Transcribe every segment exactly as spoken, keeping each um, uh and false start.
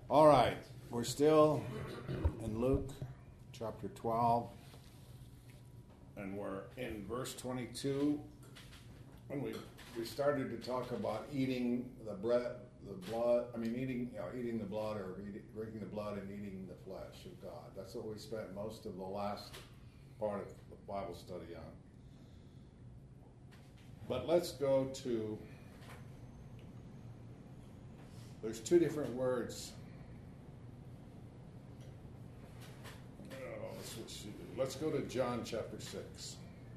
All right, we're still in Luke chapter twelve, and we're in verse twenty-two. When we we started to talk about eating the bread, the blood. I mean, eating you know, eating the blood or eating, drinking the blood and eating the flesh of God. That's what we spent most of the last part of the Bible study on. But let's go to. There's two different words. Oh, let's, let's, let's go to John chapter six.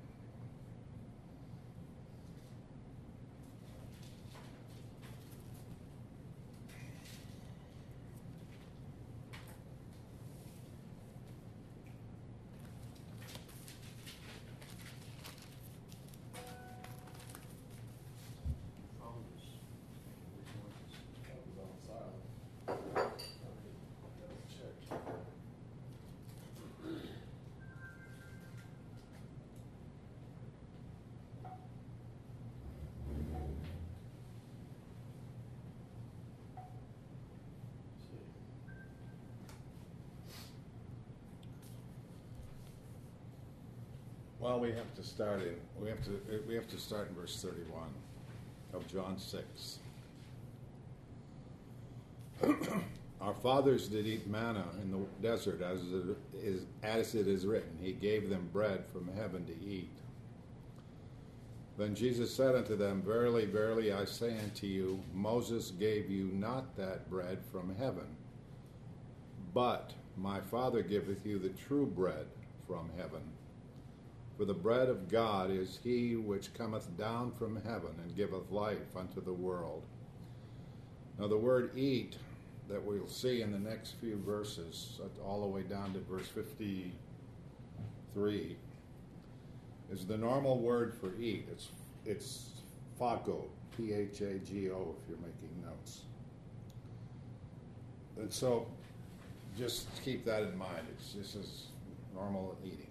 Well, we have to start in we have to we have to start in verse thirty-one of John six. Our fathers did eat manna in the desert, as it is as it is written, He gave them bread from heaven to eat. Then Jesus said unto them, Verily, verily, I say unto you, Moses gave you not that bread from heaven, but my Father giveth you the true bread from heaven. For the bread of God is he which cometh down from heaven and giveth life unto the world. Now the word eat that we'll see in the next few verses, all the way down to verse fifty-three, is the normal word for eat. It's it's phago, P H A G O, if you're making notes. And so just keep that in mind. It's this is normal eating.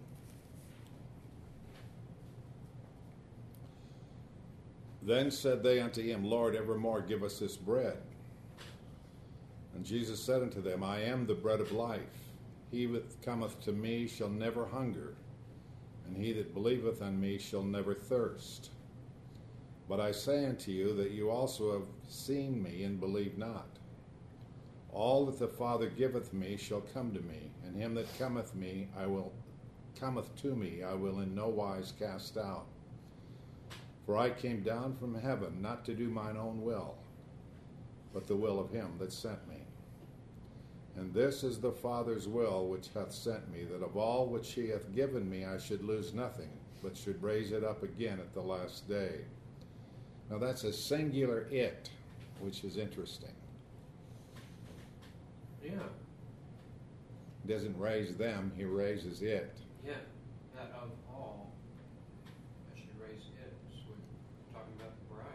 Then said they unto him, Lord, evermore give us this bread. And Jesus said unto them, I am the bread of life. He that cometh to me shall never hunger, and he that believeth on me shall never thirst. But I say unto you that you also have seen me and believe not. All that the Father giveth me shall come to me, and him that cometh me I will cometh to me I will in no wise cast out. For I came down from heaven not to do mine own will, but the will of him that sent me. And this is the Father's will which hath sent me, that of all which he hath given me I should lose nothing, but should raise it up again at the last day. Now that's a singular it, which is interesting. Yeah. He doesn't raise them, he raises it. Yeah, that of all, I should raise it. So we're talking about the bride.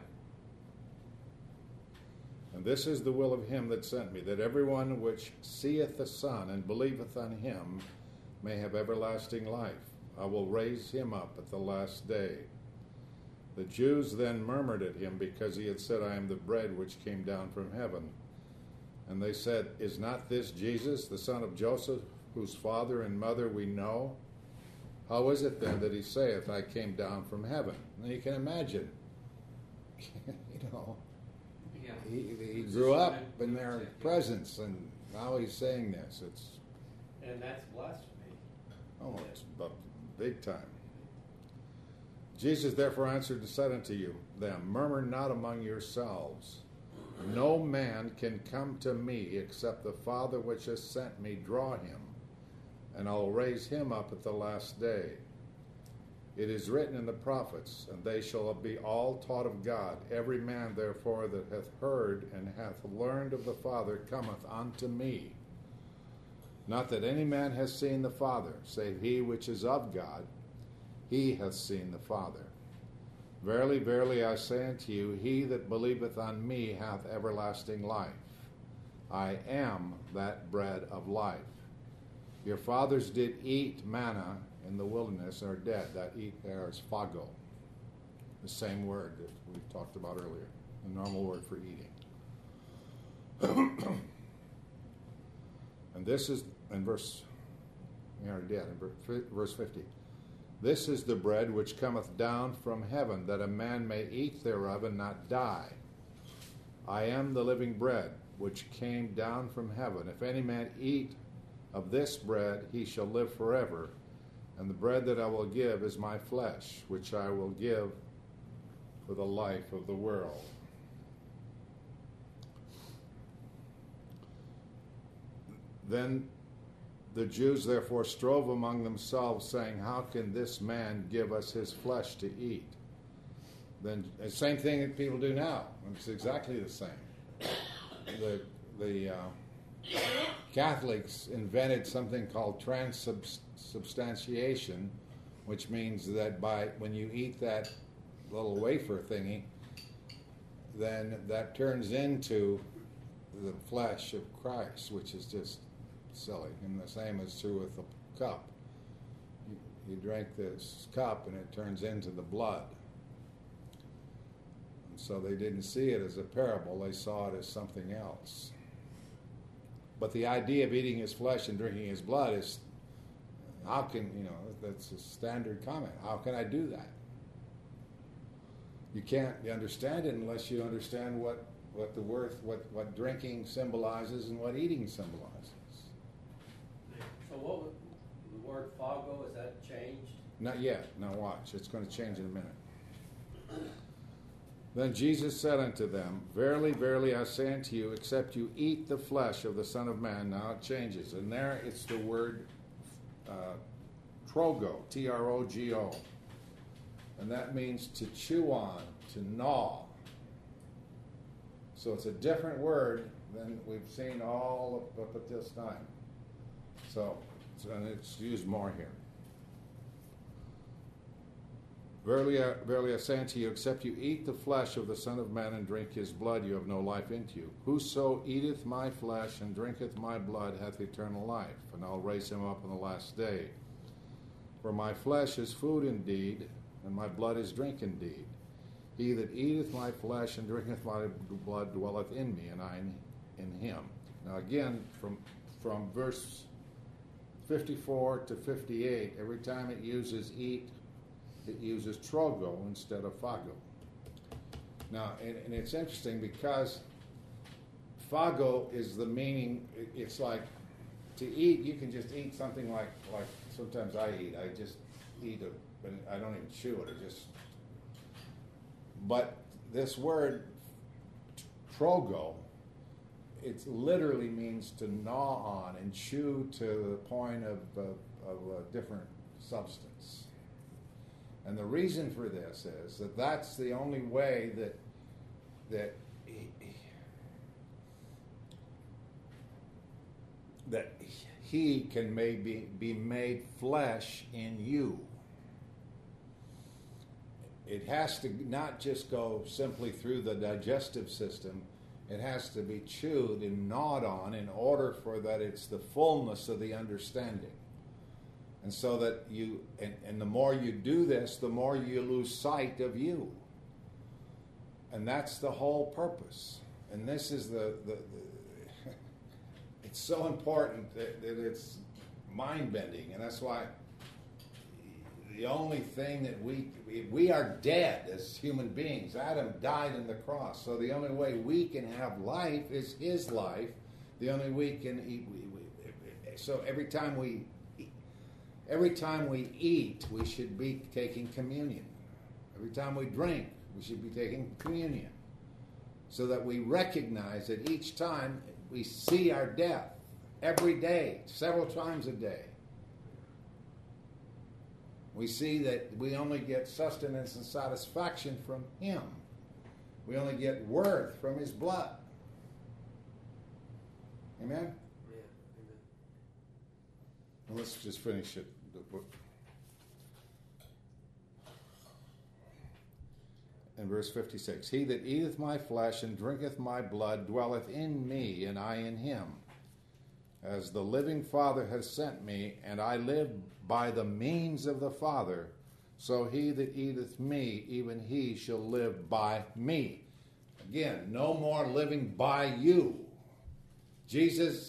And this is the will of him that sent me, that everyone which seeth the Son and believeth on him may have everlasting life. I will raise him up at the last day. The Jews then murmured at him, because he had said, I am the bread which came down from heaven. And they said, Is not this Jesus, the son of Joseph, whose father and mother we know? How is it then that he saith, I came down from heaven? And you can imagine, you know, Yeah. he, he grew up in their presence, and now he's saying this. It's And that's blasphemy. oh, it's bu- big time. Jesus therefore answered and said unto you, them, Murmur not among yourselves. No man can come to me except the Father which has sent me draw him, and I will raise him up at the last day. It is written in the prophets, and they shall be all taught of God. Every man therefore that hath heard and hath learned of the Father cometh unto me. Not that any man has seen the Father, save he which is of God, he hath seen the Father. Verily, verily, I say unto you, he that believeth on me hath everlasting life. I am that bread of life. Your fathers did eat manna in the wilderness and are dead. That eat there is phago, the same word that we've talked about earlier, the normal word for eating. this is, in verse, we already did, in verse fifty. This is the bread which cometh down from heaven, that a man may eat thereof and not die. I am the living bread which came down from heaven. If any man eat of this bread, he shall live forever. And the bread that I will give is my flesh, which I will give for the life of the world. Then the Jews therefore strove among themselves, saying, How can this man give us his flesh to eat? Then the same thing that people do now. It's exactly the same. The the uh, Catholics invented something called transubstantiation, which means that by when you eat that little wafer thingy, then that turns into the flesh of Christ, which is just silly. And the same is true with the cup. You, you drink this cup and it turns into the blood. And so they didn't see it as a parable, they saw it as something else. But the idea of eating his flesh and drinking his blood is, how can, you know, that's a standard comment. How can I do that? You can't understand it unless you understand what, what the worth, what, what drinking symbolizes and what eating symbolizes. So what would, the word fago, is that changed? Not yet. Now watch. It's going to change in a minute. Then Jesus said unto them, Verily, verily, I say unto you, except you eat the flesh of the Son of Man. Now it changes. And there it's the word uh, trogo, T R O G O. And that means to chew on, to gnaw. So it's a different word than we've seen all up, up at this time. So, so and it's used more here. Verily, I, verily I say unto you, except you eat the flesh of the Son of Man and drink his blood, you have no life in you. Whoso eateth my flesh and drinketh my blood hath eternal life, and I'll raise him up on the last day. For my flesh is food indeed, and my blood is drink indeed. He that eateth my flesh and drinketh my blood dwelleth in me, and I in, in him. Now again, from from verse fifty-four to fifty-eight, every time it uses eat, it uses trogo instead of fago. Now, and, and it's interesting because fago is the meaning, it, it's like to eat, you can just eat something like, like sometimes I eat. I just eat it, but I don't even chew it. I just, but this word trogo, it literally means to gnaw on and chew to the point of, of, of a different substance. And the reason for this is that that's the only way that that he, that he can maybe be made flesh in you. It has to not just go simply through the digestive system. It has to be chewed and gnawed on in order for that it's the fullness of the understanding. And so that you, and, and the more you do this, the more you lose sight of you. And that's the whole purpose. And this is the, the, the it's so important that, that it's mind-bending. And that's why the only thing that we, we, we are dead as human beings. Adam died on the cross. So the only way we can have life is his life. The only way we can eat, we, we, so every time we Every time we eat, we should be taking communion. Every time we drink, we should be taking communion. So that we recognize that each time we see our death, every day, several times a day, we see that we only get sustenance and satisfaction from him. We only get worth from his blood. Amen? Yeah, amen. Well, let's just finish it. In verse fifty-six, he that eateth my flesh and drinketh my blood dwelleth in me, and I in him. As the living Father has sent me, and I live by the means of the Father, so he that eateth me, even he shall live by me. Again, no more living by you. Jesus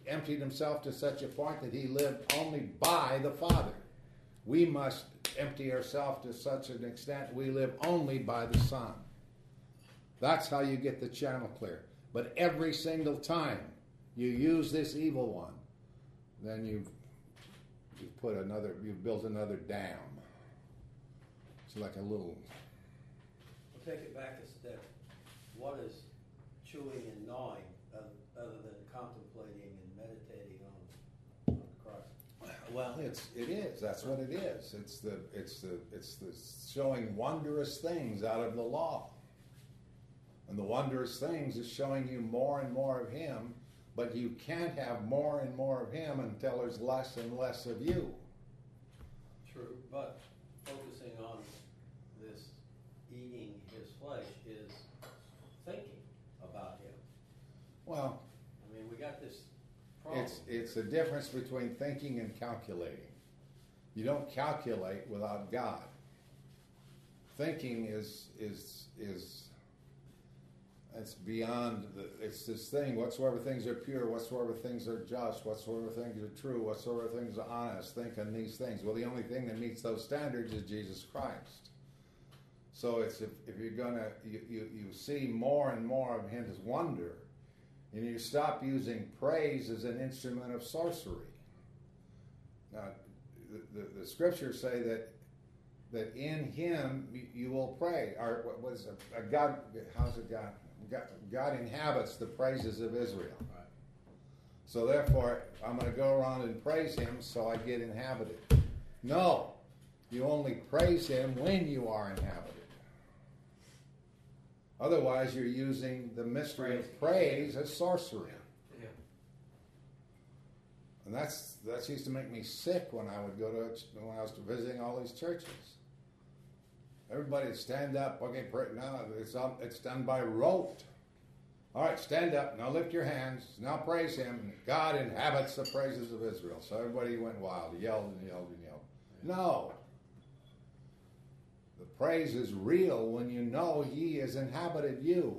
emptied himself to such a point that he lived only by the Father. We must empty ourselves to such an extent we live only by the Son. That's how you get the channel clear. But every single time you use this evil one, then you've, you've put another, you've built another dam. It's like a little... We'll take it back a step. What is chewing and gnawing other, other than contemplating and meditating on, on Christ? Well, it's it is. That's what it is. It's the it's the it's the showing wondrous things out of the law. And the wondrous things is showing you more and more of Him, but you can't have more and more of Him until there's less and less of you. True, but focusing on this eating His flesh is thinking about Him. Well, I mean, we got this problem. it's it's the difference between thinking and calculating. You don't calculate without God. Thinking is is is it's beyond the, it's this thing, whatsoever things are pure, whatsoever things are just, whatsoever things are true, whatsoever things are honest, think on these things. Well, the only thing that meets those standards is Jesus Christ. So it's if, if you're gonna you, you, you see more and more of His wonder, and you stop using praise as an instrument of sorcery. Now, the, the, the scriptures say that that in Him you, you will pray. Or what was a, a God? How's it God? God? God inhabits the praises of Israel. Right. So therefore, I'm going to go around and praise Him so I get inhabited. No, you only praise Him when you are inhabited. Otherwise, you're using the mystery of praise as sorcery. Yeah. And that's that used to make me sick when I would go to when I was visiting all these churches. Everybody would stand up. Okay, pray, now it's on, it's done by rote. All right, stand up. Now lift your hands. Now praise Him. God inhabits the praises of Israel. So everybody went wild, yelled and yelled and yelled. No. The praise is real when you know He has inhabited you.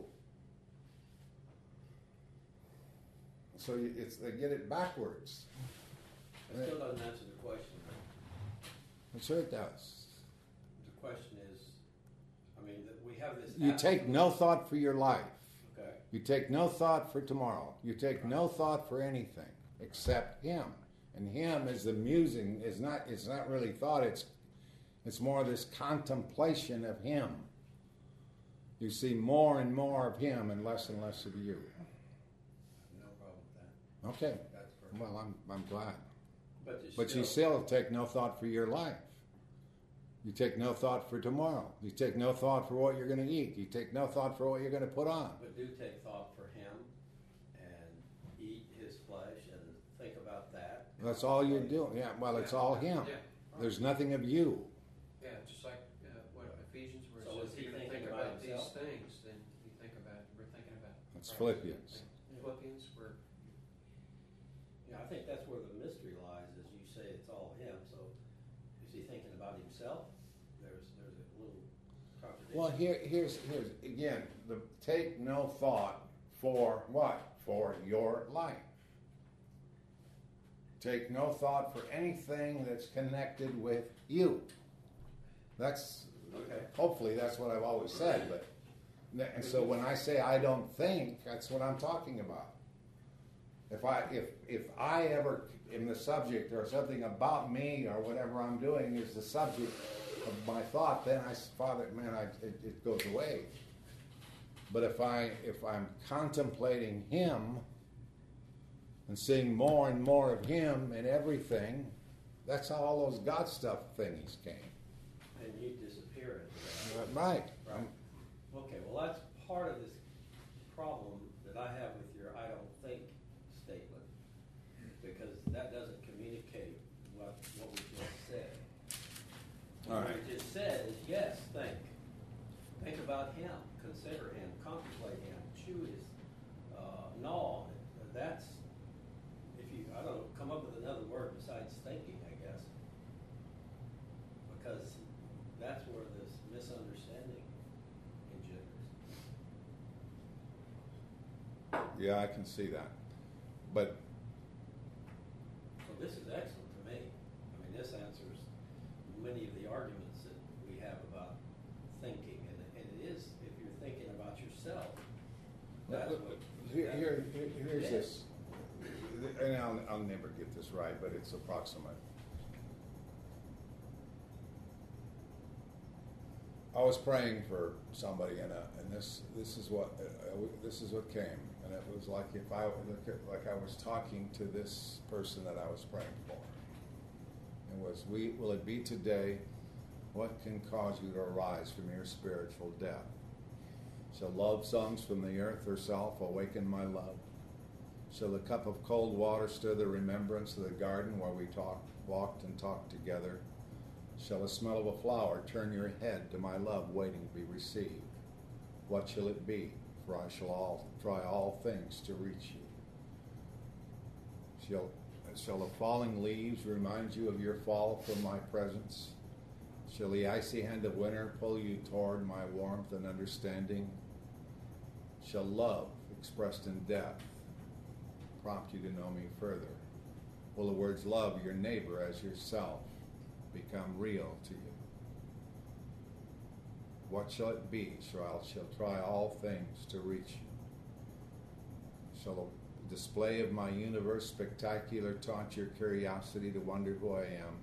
So you, it's they get it backwards. It still doesn't answer the question. I'm sure it does. The question is, I mean, that we have this. You take absolute- no thought for your life. Okay. You take no thought for tomorrow. You take no thought for anything except Him. And Him is the musing. Is not. It's not really thought. It's. It's more this contemplation of Him. You see more and more of Him and less and less of you. No problem with that. Okay. That's perfect. Well, I'm. I'm glad. But, you But still, you still take no thought for your life. You take no thought for tomorrow. You take no thought for what you're going to eat. You take no thought for what you're going to put on. But do take thought for Him and eat His flesh and think about that. That's all you're doing. Yeah, well, it's all Him. Yeah. There's nothing of you. Yeah, just like uh, what Ephesians where it So says is he you're going to thinking think about about these himself? things, then you think about we're thinking about. That's Christ. Philippians. Philippians, where Yeah, I think that's where the mystery lies, as you say it's all Him. So is He thinking about Himself? There's there's a little contradiction. Well, here, here's, here's again, the take no thought for what? For your life. Take no thought for anything that's connected with you. That's, Okay. hopefully that's what I've always said, but, and so when I say I don't think, that's what I'm talking about. If I, if, if I ever, in the subject or something about me or whatever I'm doing is the subject of my thought, then I, Father, man, I, it, it goes away. But if I, if I'm contemplating Him and seeing more and more of Him in everything, that's how all those God stuff things came. And you disappear into that. Right. Right. Okay, well, that's part of this problem that I have with your I don't think statement, because that doesn't communicate what, what we just said. All What right. we just said is, yes, think. Think about Him, consider Him, contemplate Him, chew His, uh, gnaw. That's, if you, I don't know, come up with another word besides thinking, I guess. Because that's where this misunderstanding engenders. Yeah, I can see that. But this is excellent to me. I mean, this answers many of the arguments that we have about thinking, and, and it is, if you're thinking about yourself, that's what. Here, that- here, here- here's Yeah. this, and I'll, I'll never get this right, but it's approximate. I was praying for somebody, and, uh, and this this is what uh, this is what came, and it was like if I like I was talking to this person that I was praying for. It was, we will it be today? What can cause you to arise from your spiritual death? Shall love songs from the earth herself awaken my love? Shall the cup of cold water stir the remembrance of the garden where we talked, walked and talked together? Shall the smell of a flower turn your head to my love waiting to be received? What shall it be? For I shall all, try all things to reach you. Shall, shall the falling leaves remind you of your fall from my presence? Shall the icy hand of winter pull you toward my warmth and understanding? Shall love, expressed in death, prompt you to know me further? Will the words love your neighbor as yourself become real to you? What shall it be? Shall I shall try all things to reach you? Shall the display of my universe spectacular taunt your curiosity to wonder who I am?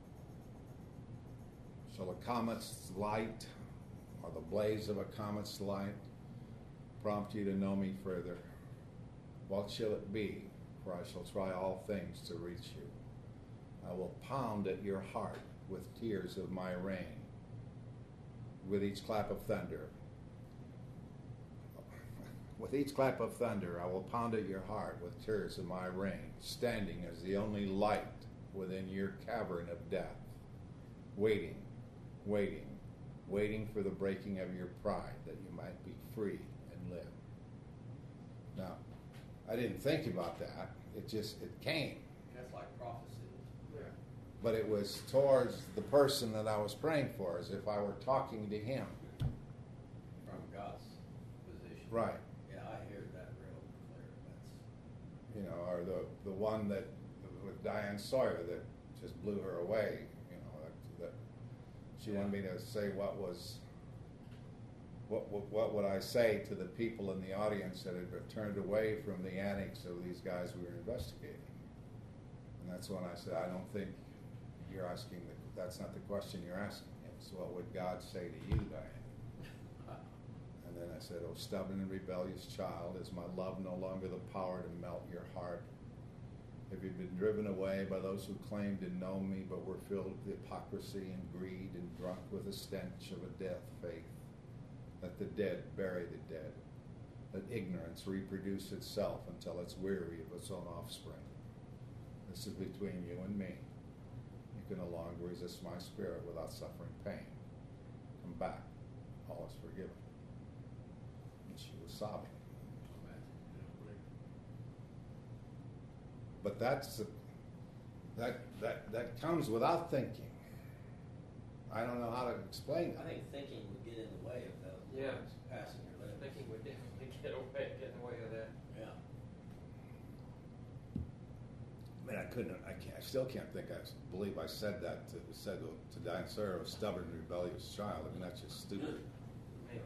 Shall a comet's light, or the blaze of a comet's light, prompt you to know me further? What shall it be? For I shall try all things to reach you. I will pound at your heart with tears of my rain, with each clap of thunder. With each clap of thunder, I will pound at your heart with tears of my rain, standing as the only light within your cavern of death, waiting, waiting, waiting for the breaking of your pride that you might be free and live. Now, I didn't think about that. It just, it came. That's like prophecy. But it was towards the person that I was praying for, as if I were talking to him. From God's position. Right. Yeah, I hear that real clear. That's, You know, or the, the one that, with Diane Sawyer, that just blew her away. You know, that, that she Yeah. wanted me to say what was, what, what, what would I say to the people in the audience that had turned away from the antics of these guys we were investigating. And that's when I said, I don't think you're asking, the, that's not the question you're asking. It's what would God say to you, Diane? And then I said, oh, stubborn and rebellious child, is my love no longer the power to melt your heart? Have you been driven away by those who claim to know me but were filled with hypocrisy and greed and drunk with the stench of a death faith? Let the dead bury the dead. Let ignorance reproduce itself until it's weary of its own offspring. This is between you and me. You can no longer resist my spirit without suffering pain. Come back. All is forgiven. And she was sobbing. But that's that that that comes without thinking. I don't know how to explain I it. think thinking would get in the way of those Yeah. words passing your lips. Thinking would definitely get away, get in the way of that. Yeah. I mean, I couldn't. I can't. I still can't think. I believe I said that to said to, to Diane Sawyer, a stubborn, rebellious child. I mean, that's just stupid. Man.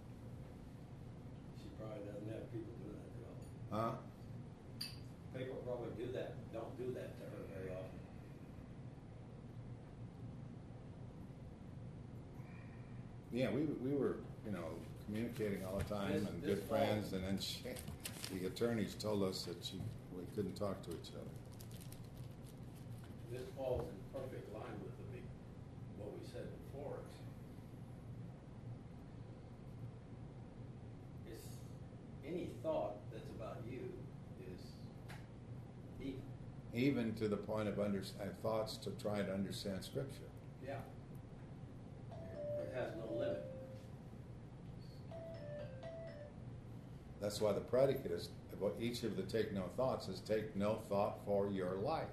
She probably doesn't have people doing that to her. Huh? People probably do that, don't do that to her very often. Yeah, we we were you know communicating all the time This- and this good fall- friends, and then she, the attorneys told us that she we couldn't talk to each other. This falls in perfect line with the big, what we said before. It's, it's any thought that's about you is evil. Even to the point of under, uh, thoughts to try to understand Scripture. Yeah. It has no limit. That's why the predicate is about each of the take no thoughts is take no thought for your life.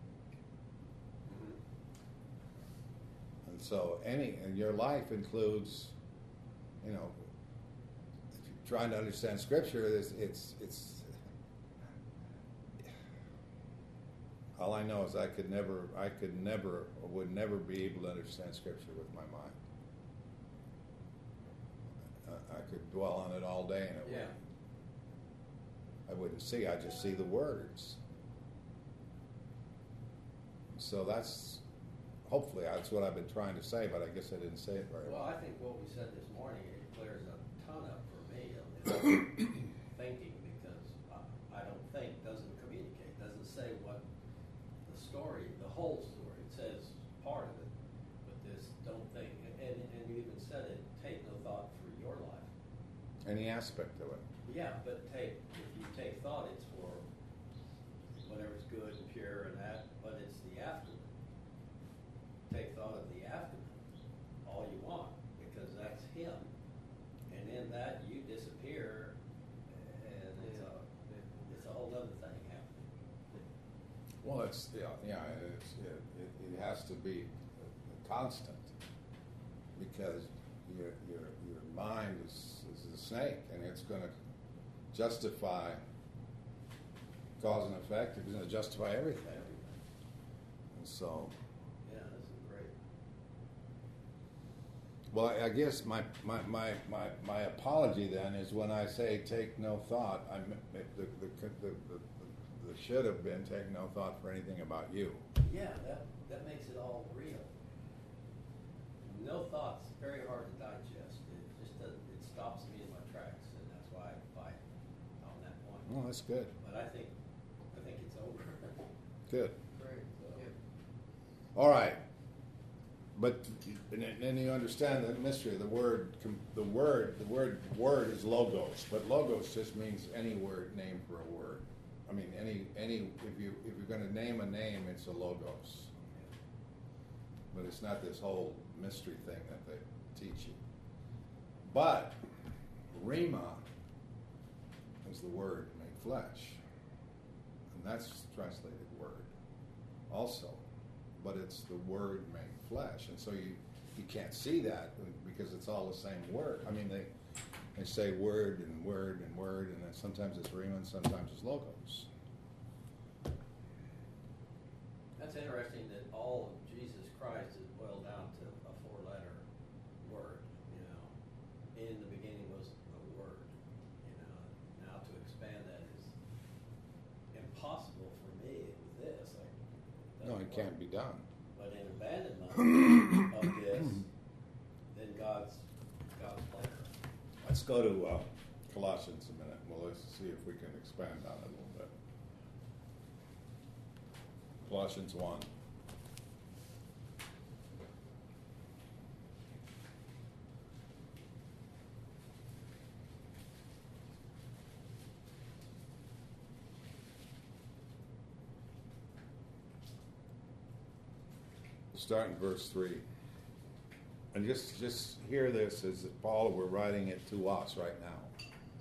And so any and your life includes, you know, if you're trying to understand Scripture, it's it's, it's All I know is I could never, I could never, or would never be able to understand Scripture with my mind. I, I could dwell on it all day, and it Yeah. would, I wouldn't see. I just see the words. So that's, hopefully, that's what I've been trying to say, but I guess I didn't say it very Well, well. I think what we said this morning, it clears a ton up for me of thinking, because I, I don't think, doesn't communicate, doesn't say what the story, the whole story. It says part of it, but this don't think, and, and you even said it, take no thought for your life. Any aspect of it. Yeah, but take, if you take thought, it's for whatever's good and pure and that, but it's the aftermath. Take thought of the aftermath, all you want, because that's him. And in that, you disappear, and it's a, it's a whole other thing happening. Well, it's, yeah, yeah it's, it, it, it has to be constant, because your, your, your mind is, is a snake, and it's going to justify cause and effect. It's going to justify everything. And so, Yeah, this is great. well, I, I guess my, my, my, my, my apology then is when I say take no thought, I m- the, the, the, the, the, the should have been take no thought for anything about you. Yeah, that, that makes it all real. No thought's very hard to digest. It just doesn't, it stops me in my tracks, and that's why I fight on that point. Well, that's good. But I think, I think it's over. Good. Great. Yeah. All right, but and, and you understand the mystery of the word. The word, the word, word is logos, but logos just means any word named for a word. I mean, any any if you if you're going to name a name, it's a logos. But it's not this whole mystery thing that they teach you. But Rhema is the word made flesh, and that's translated word also, but it's the word made flesh, and so you you can't see that because it's all the same word. I mean, they they say word and word and word, and then sometimes it's Rhema, and sometimes it's logos. That's interesting that all of Jesus Christ is boiled down to a four-letter word, you know. In the beginning was the Word, you know. Now to expand that is impossible for me with this. Like, No, it can't be done. But in abandonment of this, then God's God's plan. Let's go to uh, Colossians a minute. Well, let's see if we can expand on it a little bit. Colossians one. Start in verse three. And just, just hear this as Paul, we're writing it to us right now.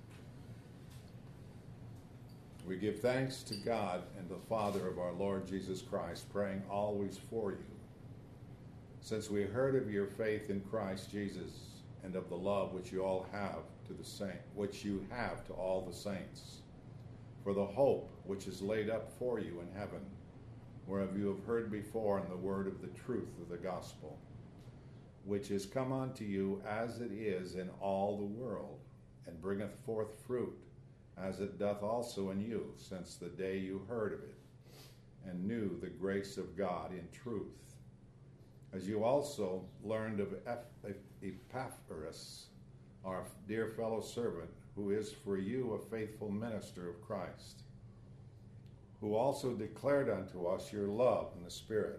We give thanks to God and the Father of our Lord Jesus Christ, praying always for you, since we heard of your faith in Christ Jesus and of the love which you all have to the saint, which you have to all the saints, for the hope which is laid up for you in heaven, whereof you have heard before in the word of the truth of the gospel, which is come unto you as it is in all the world, and bringeth forth fruit, as it doth also in you, since the day you heard of it, and knew the grace of God in truth, as you also learned of Epaphras, our dear fellow servant, who is for you a faithful minister of Christ, who also declared unto us your love in the Spirit.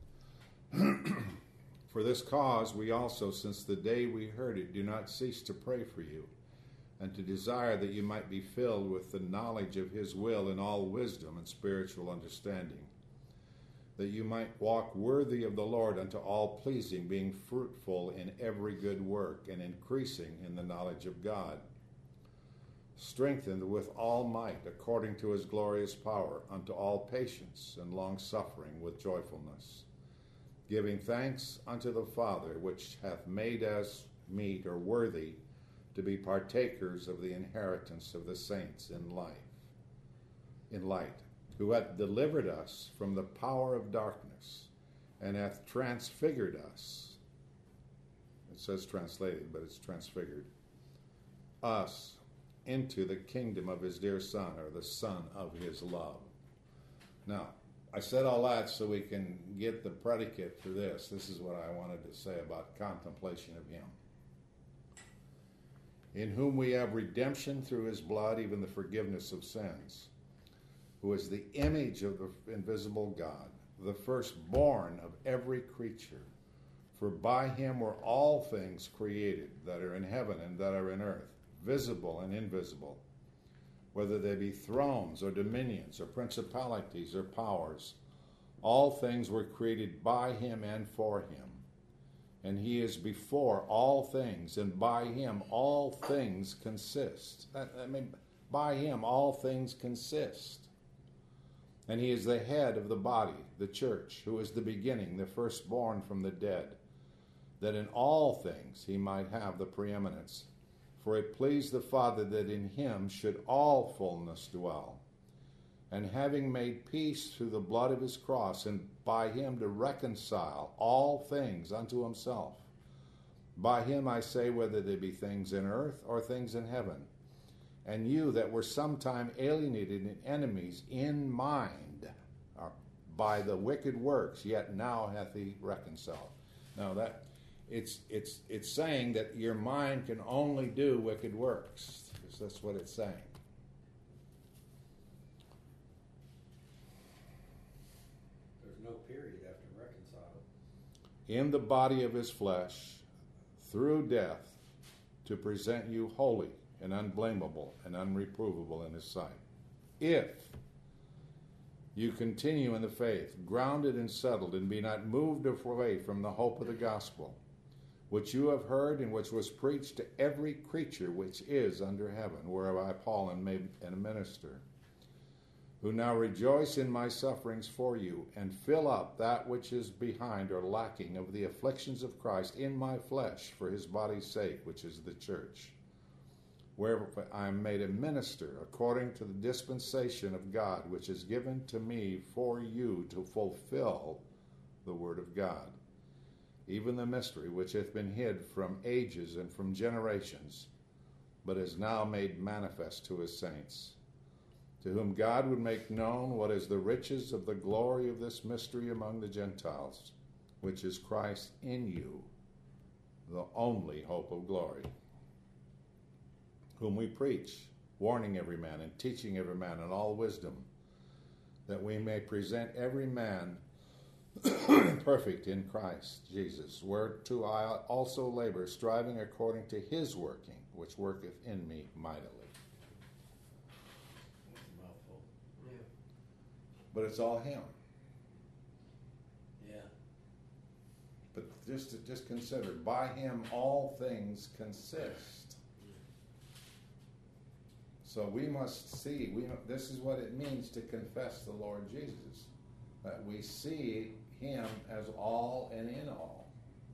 For this cause we also, since the day we heard it, do not cease to pray for you, and to desire that you might be filled with the knowledge of his will in all wisdom and spiritual understanding, that you might walk worthy of the Lord unto all pleasing, being fruitful in every good work, and increasing in the knowledge of God, strengthened with all might according to his glorious power, unto all patience and long-suffering with joyfulness, giving thanks unto the Father, which hath made us meet or worthy to be partakers of the inheritance of the saints in life, in light. who hath delivered us from the power of darkness, and hath transfigured us. It says translated, but it's transfigured. Us into the kingdom of his dear Son, or the Son of his love. Now, I said all that so we can get the predicate for this. This is what I wanted to say about contemplation of him. In whom we have redemption through his blood, even the forgiveness of sins, who is the image of the invisible God, the firstborn of every creature. For by him were all things created that are in heaven and that are in earth, visible and invisible, whether they be thrones or dominions or principalities or powers. All things were created by him and for him. And he is before all things, and by him all things consist. I mean, by him all things consist. And he is the head of the body, the church, who is the beginning, the firstborn from the dead, that in all things he might have the preeminence. For it pleased the Father that in him should all fullness dwell. And having made peace through the blood of his cross, and by him to reconcile all things unto himself. By him I say, whether they be things in earth or things in heaven. And you that were sometime alienated and enemies in mind, are by the wicked works, yet now hath he reconciled. Now that it's it's it's saying that your mind can only do wicked works. That's what it's saying. There's no period after reconciled. In the body of his flesh, through death, to present you holy and unblameable and unreprovable in his sight. If you continue in the faith, grounded and settled, and be not moved away from the hope of the gospel, which you have heard and which was preached to every creature which is under heaven, whereof I, Paul, am made a minister, who now rejoice in my sufferings for you, and fill up that which is behind or lacking of the afflictions of Christ in my flesh for his body's sake, which is the church, wherefore I am made a minister according to the dispensation of God, which is given to me for you to fulfill the word of God, even the mystery which hath been hid from ages and from generations, but is now made manifest to his saints, to whom God would make known what is the riches of the glory of this mystery among the Gentiles, which is Christ in you, the only hope of glory, whom we preach, warning every man and teaching every man in all wisdom, that we may present every man perfect in Christ Jesus, whereto I also labor, striving according to his working, which worketh in me mightily. That's a mouthful. Yeah. But it's all him. Yeah. But just to just consider, by him all things consist. So we must see, we this is what it means to confess the Lord Jesus, that we see him as all and in all.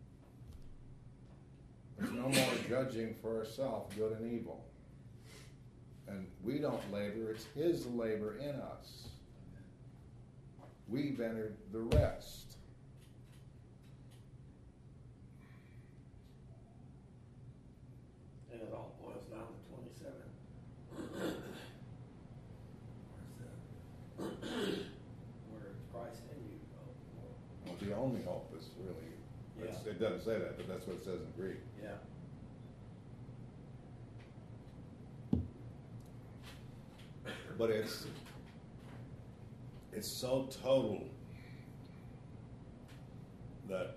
There's no more judging for ourselves, good and evil. And we don't labor, it's his labor in us. We've entered the rest. And it all boils down to twenty-seven. Where's that? Where it's Christ in you. Oh, Well, the only hope is really, it's- Yeah. it doesn't say that, but that's what it says in Greek. yeah. But it's it's so total that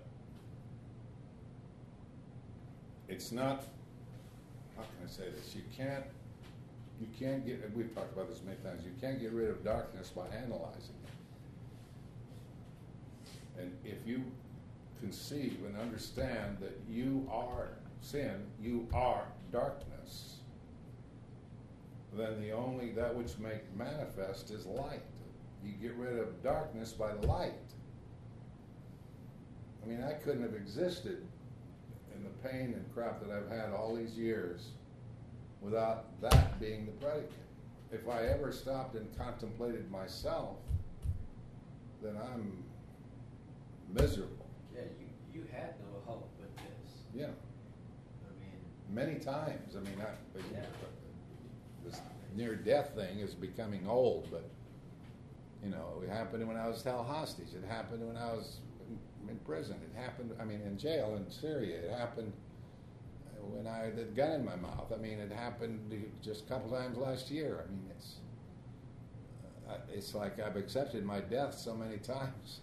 it's not, how can I say this? You can't you can't get, and we've talked about this many times, you can't get rid of darkness by analyzing it. And if you conceive and understand that you are sin, you are darkness, then the only, that which make manifest is light. You get rid of darkness by light. I mean, I couldn't have existed in the pain and crap that I've had all these years without that being the predicate. if I ever stopped and contemplated myself, then I'm miserable. Yeah, you, you had no hope with this. Yeah, I mean, many times. I mean, I, but Yeah. this near-death thing is becoming old, but you know, it happened when I was held hostage. It happened when I was in, in prison. It happened, I mean, in jail in Syria. It happened when I had the gun in my mouth. I mean, it happened just a couple times last year. I mean, it's uh, it's like I've accepted my death so many times.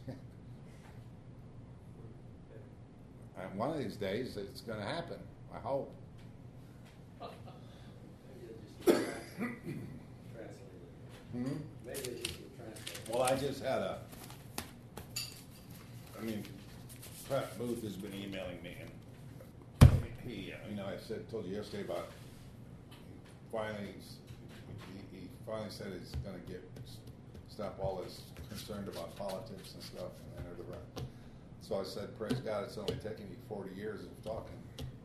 And one of these days, it's going to happen. I hope. maybe they just get translated. Hmm? Maybe they just get translated. Well, I just had a. I mean, Pratt Booth has been emailing me, and he, uh, you know, I said, told you yesterday about finally, he, he finally said he's going to get stop all this concerned about politics and stuff, and enter the rest. So I said, praise God, it's only taken you forty years of talking.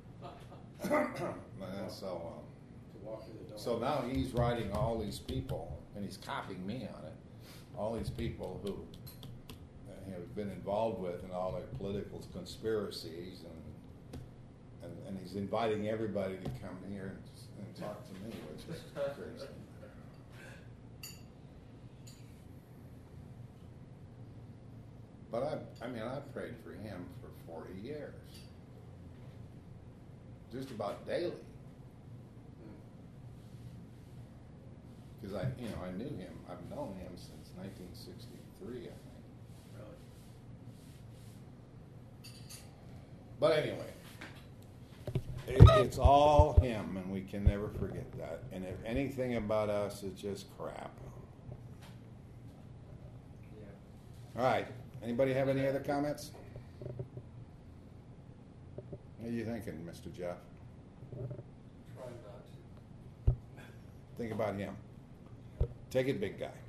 And so, um, To walk through the door. so now he's writing all these people, and he's copying me on it. All these people who uh, have been involved with and all their political conspiracies, and and, and he's inviting everybody to come here and, and talk to me, which is crazy. But I, I mean, I prayed for him for forty years, just about daily. Because I, you know, I knew him. I've known him since nineteen sixty-three, I think. Really? But anyway, it, it's all him, and we can never forget that. And if anything about us is just crap. Yeah. All right. Anybody have any other comments? What are you thinking, Mister Jeff? Try not to. Think about him. Take it, big guy.